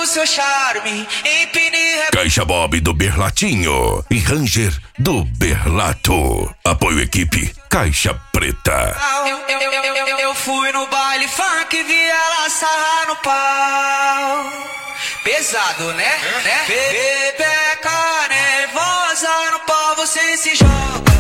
seu charme, empine... Caixa Bob do Berlatinho e Ranger do Berlato. Apoio equipe Caixa Preta. Eu fui no baile funk, vi ela sarrar no pau. Pesado, né? Pepeca nervosa no pau, você se joga.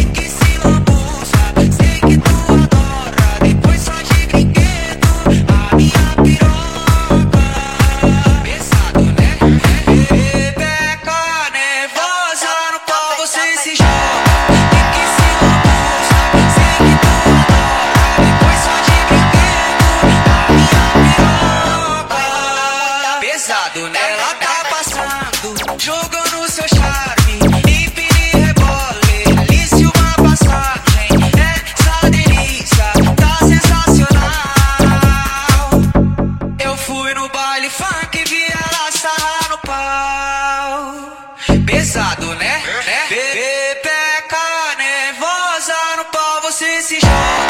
Ela tá passando, jogando seu charme, empine rebole, alice uma passagem. Essa delícia tá sensacional. Eu fui no baile funk, vi ela sarrar no pau. Pesado, né? Pepeca nervosa no pau, você se joga.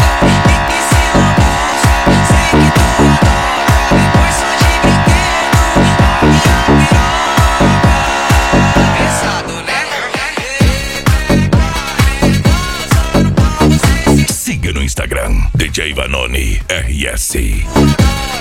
Siga no Instagram, DJ Vanoni RS.